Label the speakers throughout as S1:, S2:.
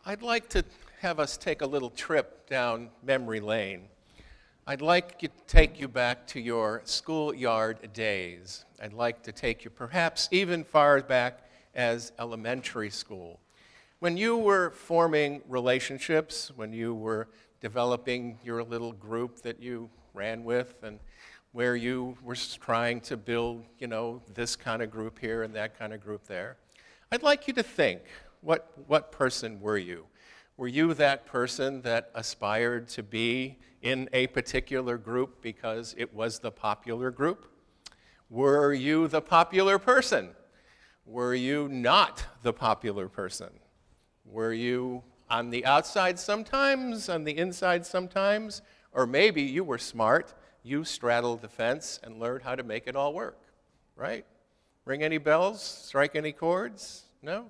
S1: I'd like to have us take a little trip down memory lane. I'd like to take you back to your schoolyard days. I'd like to take you perhaps even far back as elementary school. When you were forming relationships, when you were developing your little group that you ran with, and where you were trying to build, this kind of group here and that kind of group there, I'd like you to think, what person were you? Were you that person that aspired to be in a particular group because it was the popular group? Were you the popular person? Were you not the popular person? Were you on the outside sometimes, on the inside sometimes? Or maybe you were smart, you straddled the fence and learned how to make it all work, right? Ring any bells? Strike any chords? No?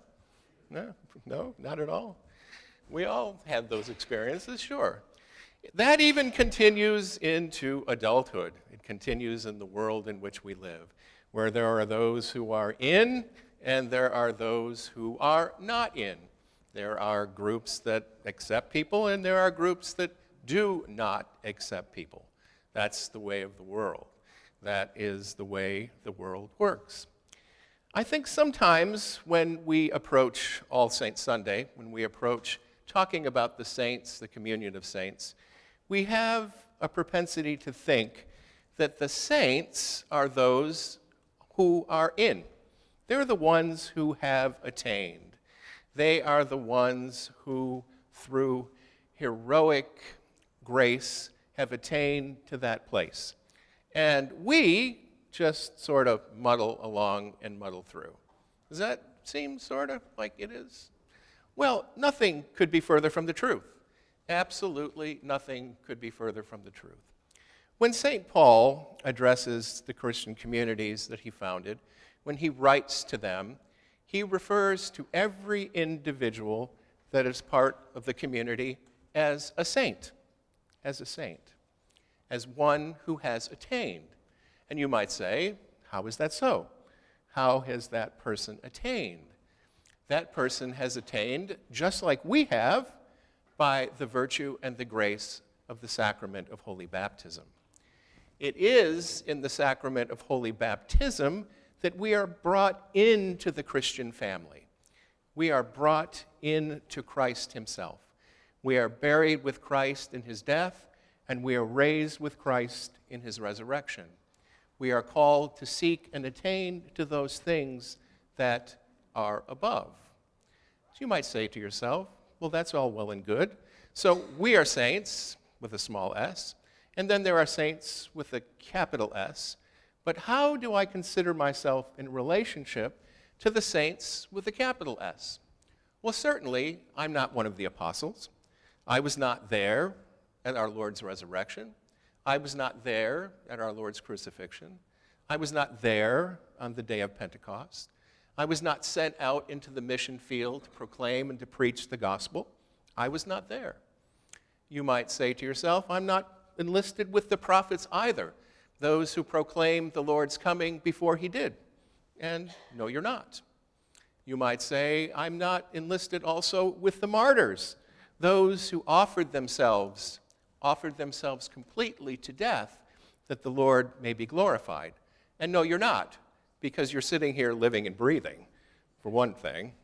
S1: No, not at all. We all had those experiences, sure. That even continues into adulthood. It continues in the world in which we live, where there are those who are in and there are those who are not in. There are groups that accept people and there are groups that do not accept people. That's the way of the world. That is the way the world works. I think sometimes when we approach All Saints Sunday, when we approach talking about the saints, the communion of saints, we have a propensity to think that the saints are those who are in. They're the ones who have attained. They are the ones who, through heroic grace, have attained to that place. And we just sort of muddle along and muddle through. Does that seem sort of like it is? Well, nothing could be further from the truth. Absolutely nothing could be further from the truth. When St. Paul addresses the Christian communities that he founded, when he writes to them, he refers to every individual that is part of the community as a saint, as one who has attained. And you might say, how is that so? How has that person attained? That person has attained, just like we have, by the virtue and the grace of the sacrament of holy baptism. It is in the sacrament of holy baptism that we are brought into the Christian family. We are brought into Christ himself. We are buried with Christ in his death, and we are raised with Christ in his resurrection. We are called to seek and attain to those things that are above. So you might say to yourself, well, that's all well and good. So we are saints with a small s, and then there are saints with a capital S. But how do I consider myself in relationship to the saints with a capital S? Well, certainly, I'm not one of the apostles. I was not there at our Lord's resurrection. I was not there at our Lord's crucifixion. I was not there on the day of Pentecost. I was not sent out into the mission field to proclaim and to preach the gospel. I was not there. You might say to yourself, I'm not enlisted with the prophets either, those who proclaimed the Lord's coming before he did. And no, you're not. You might say, I'm not enlisted also with the martyrs, those who offered themselves completely to death that the Lord may be glorified. And no, you're not, because you're sitting here living and breathing, for one thing.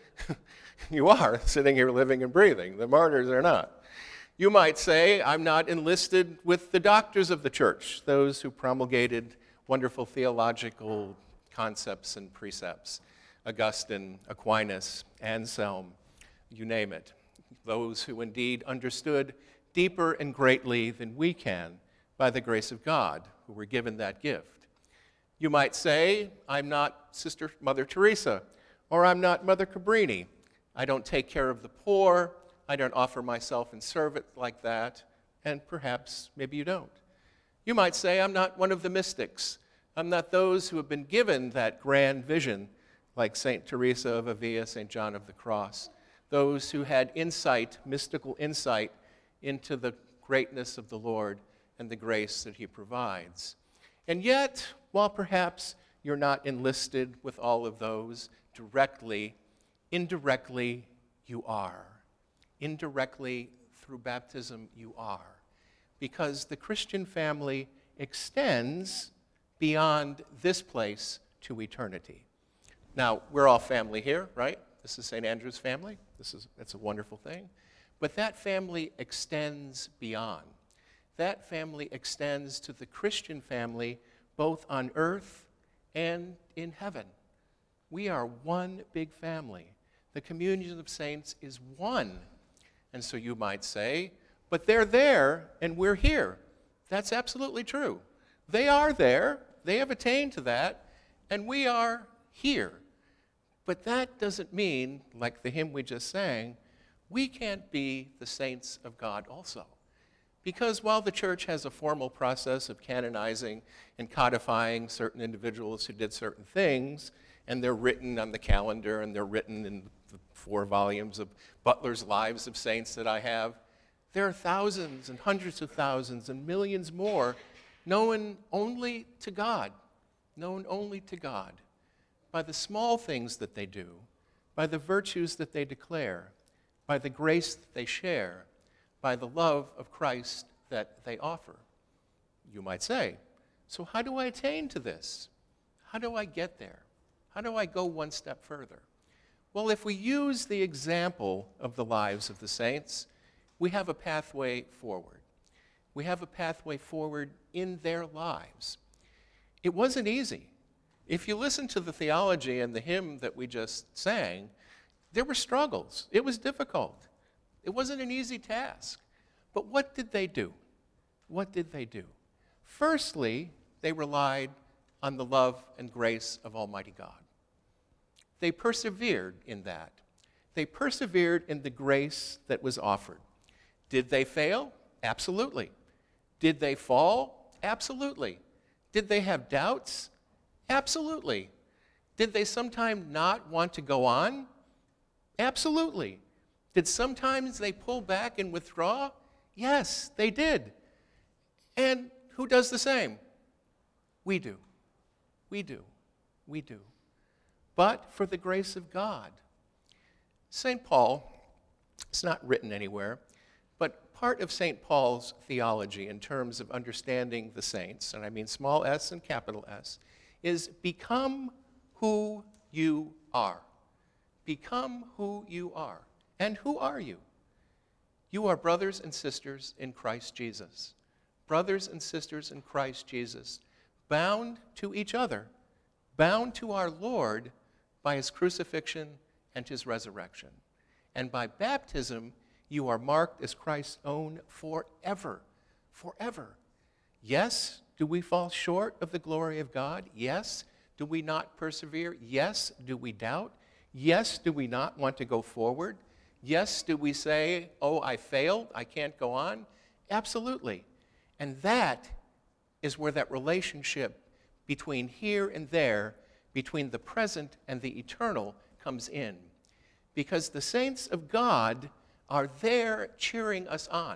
S1: You are sitting here living and breathing. The martyrs are not. You might say, I'm not enlisted with the doctors of the church, those who promulgated wonderful theological concepts and precepts. Augustine, Aquinas, Anselm, you name it. Those who indeed understood deeper and greatly than we can by the grace of God, who were given that gift. You might say, I'm not Sister Mother Teresa, or I'm not Mother Cabrini. I don't take care of the poor. I don't offer myself in service like that. And perhaps, maybe you don't. You might say, I'm not one of the mystics. I'm not those who have been given that grand vision, like St. Teresa of Avila, St. John of the Cross. Those who had insight, mystical insight, into the greatness of the Lord and the grace that he provides. And yet, while perhaps you're not enlisted with all of those directly, indirectly you are. indirectly through baptism you are. Because the Christian family extends beyond this place to eternity. Now, we're all family here, right? This is St. Andrew's family. That's a wonderful thing. But that family extends beyond. That family extends to the Christian family both on earth and in heaven. We are one big family. The communion of saints is one. And so you might say, but they're there and we're here. That's absolutely true. They are there, they have attained to that, and we are here. But that doesn't mean, like the hymn we just sang, we can't be the saints of God also. Because while the church has a formal process of canonizing and codifying certain individuals who did certain things, and they're written on the calendar and they're written in the 4 volumes of Butler's Lives of Saints that I have, there are thousands and hundreds of thousands and millions more known only to God, known only to God, by the small things that they do, by the virtues that they declare, by the grace that they share, by the love of Christ that they offer. You might say, so how do I attain to this? How do I get there? How do I go one step further? Well, if we use the example of the lives of the saints, we have a pathway forward. We have a pathway forward in their lives. It wasn't easy. If you listen to the theology and the hymn that we just sang, there were struggles. It was difficult. It wasn't an easy task. But what did they do? What did they do? Firstly, they relied on the love and grace of Almighty God. They persevered in that. They persevered in the grace that was offered. Did they fail? Absolutely. Did they fall? Absolutely. Did they have doubts? Absolutely. Did they sometimes not want to go on? Absolutely. Did sometimes they pull back and withdraw? Yes, they did. And who does the same? We do. We do. We do. But for the grace of God. St. Paul, it's not written anywhere, but part of St. Paul's theology in terms of understanding the saints, and I mean small s and capital S, is become who you are. Become who you are. And who are you? You are brothers and sisters in Christ Jesus. Brothers and sisters in Christ Jesus, bound to each other, bound to our Lord by his crucifixion and his resurrection. And by baptism, you are marked as Christ's own forever. Forever. Yes, do we fall short of the glory of God? Yes. Do we not persevere? Yes. Do we doubt? Yes. Do we not want to go forward? Yes. Do we say, oh, I failed, I can't go on? Absolutely. And that is where that relationship between here and there, between the present and the eternal, comes in. Because the saints of God are there cheering us on.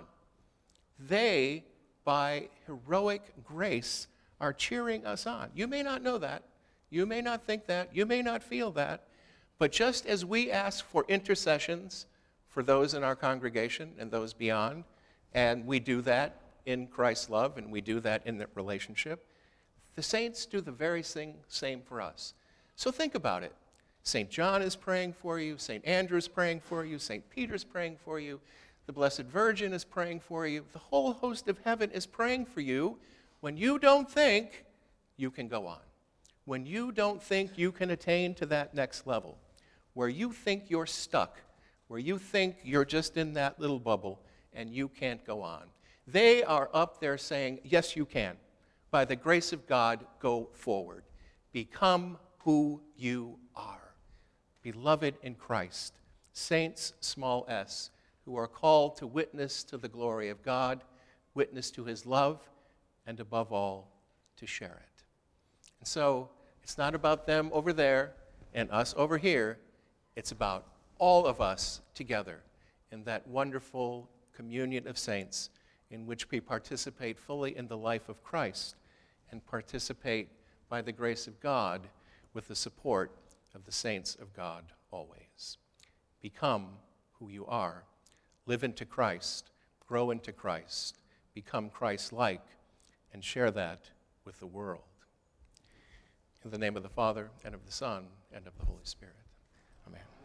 S1: They, by heroic grace, are cheering us on. You may not know that. You may not think that. You may not feel that. But just as we ask for intercessions for those in our congregation and those beyond, and we do that in Christ's love, and we do that in that relationship, the saints do the very same for us. So think about it. St. John is praying for you, St. Andrew is praying for you, St. Peter's praying for you, the Blessed Virgin is praying for you, the whole host of heaven is praying for you when you don't think you can go on, when you don't think you can attain to that next level, where you think you're stuck, where you think you're just in that little bubble and you can't go on. They are up there saying, yes, you can. By the grace of God, go forward. Become who you are. Beloved in Christ, saints, small s, who are called to witness to the glory of God, witness to his love, and above all, to share it. And so, it's not about them over there and us over here. It's about all of us together in that wonderful communion of saints in which we participate fully in the life of Christ and participate by the grace of God with the support of the saints of God always. Become who you are. live into Christ, grow into Christ, become Christ-like, and share that with the world. In the name of the Father, and of the Son, and of the Holy Spirit. Amen.